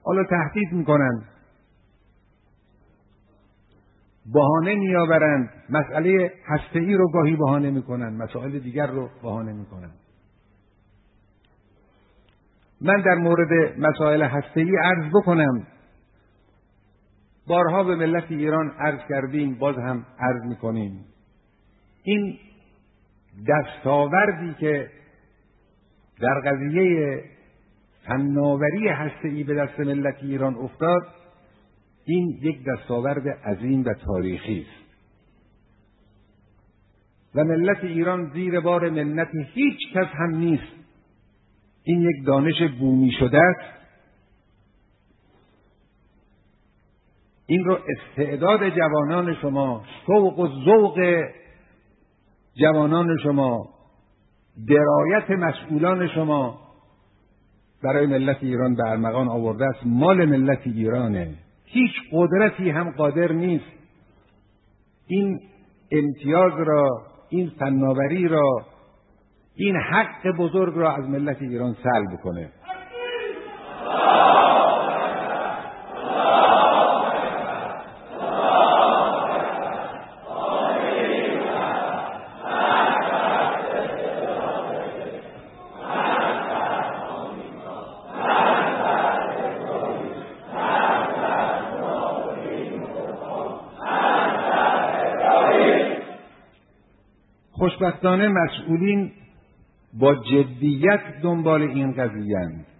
حالا تهدید میکنند، بهانه میآورند، مسئله هسته‌ای رو گاهی بهانه میکنند، مسائل دیگر رو بهانه میکنند. من در مورد مسائل هسته‌ای عرض بکنم، بارها به ملت ایران عرض کردیم، باز هم عرض میکنیم. این دستاوردی که در قضیه فناوری هسته‌ای به دست ملت ایران افتاد، این یک دستاورد عظیم و تاریخی است و ملت ایران زیر بار منت هیچ کس هم نیست. این یک دانش بومی شده است. این رو استعداد جوانان شما، شوق و ذوق جوانان شما، درایت مسئولان شما برای ملت ایران به ارمغان آورده است. مال ملت ایرانه، هیچ قدرتی هم قادر نیست این امتیاز را، این فناوری را، این حق بزرگ را از ملت ایران سلب کنه. خوشبختانه مسئولین با جدیت دنبال این قضیه‌اند.